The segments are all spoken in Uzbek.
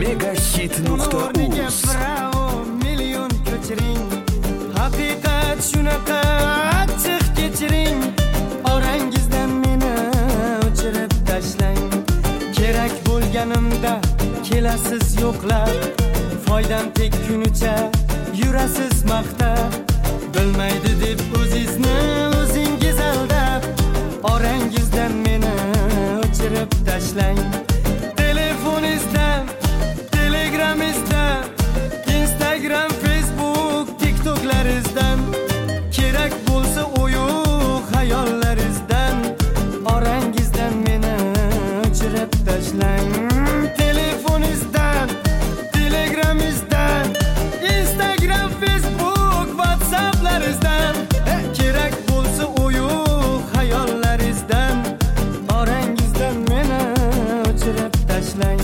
Megahit.uz million ko'chiring, haqiqat shunaqa achchiq kechiring, orangizdan meni o'chirib tashlang. Kerak bo'lganimda kelasiz yo'qlab, foydam tekkunicha yurasiz maqtab, bilmaydi deb o'zingizni o'zingiz aldab, orangizdan meni o'chirib tashlang. Telefoningizdan, Telegramingizdan, Instagram, Facebook, TikToklaringizdan, kerak bo'lsa o'yuq xayollaringizdan, orangizdan meni o'chirib tashlang. Telefoningizdan, Telegramingizdan, Instagram, Facebook, WhatsApplaringizdan, kerak bo'lsa o'yuq xayollaringizdan, orangizdan meni o'chirib tashlang.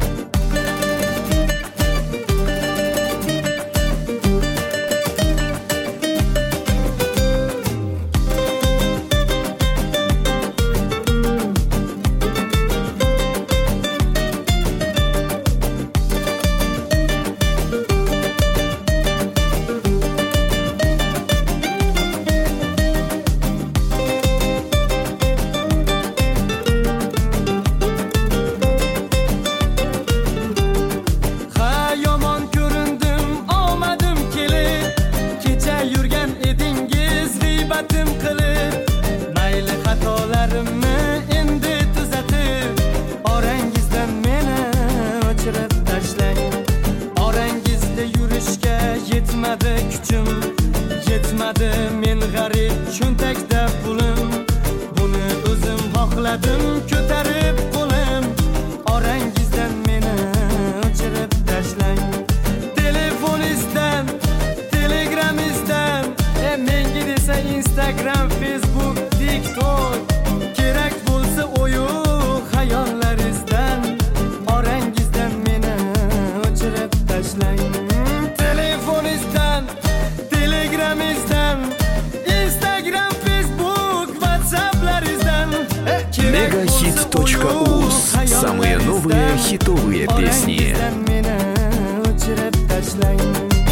Mayli xatolarimni endi tuzatib, orangizdan meni o'chirib tashlang. Orangizda yurishga yetmadi kuchim, yetmadi men g'arib cho'ntakda pulim, buni o'zim xohladim ko'tarib qo'lim, orangizdan meni o'chirib tashlang. Telefoningizdan, Telegramingizdan, menga desa Instagram, Facebook, TikTok, kerak bo'lsa o'yuq xayollaringizdan, orangizdan meni o'chirib tashlang. Telefoningizdan, Telegramingizdan, Instagram, Facebook, WhatsApplaringizdan, Megahit.uz. Самые новые хитовые песни. Orangizdan meni o'chirib tashlang.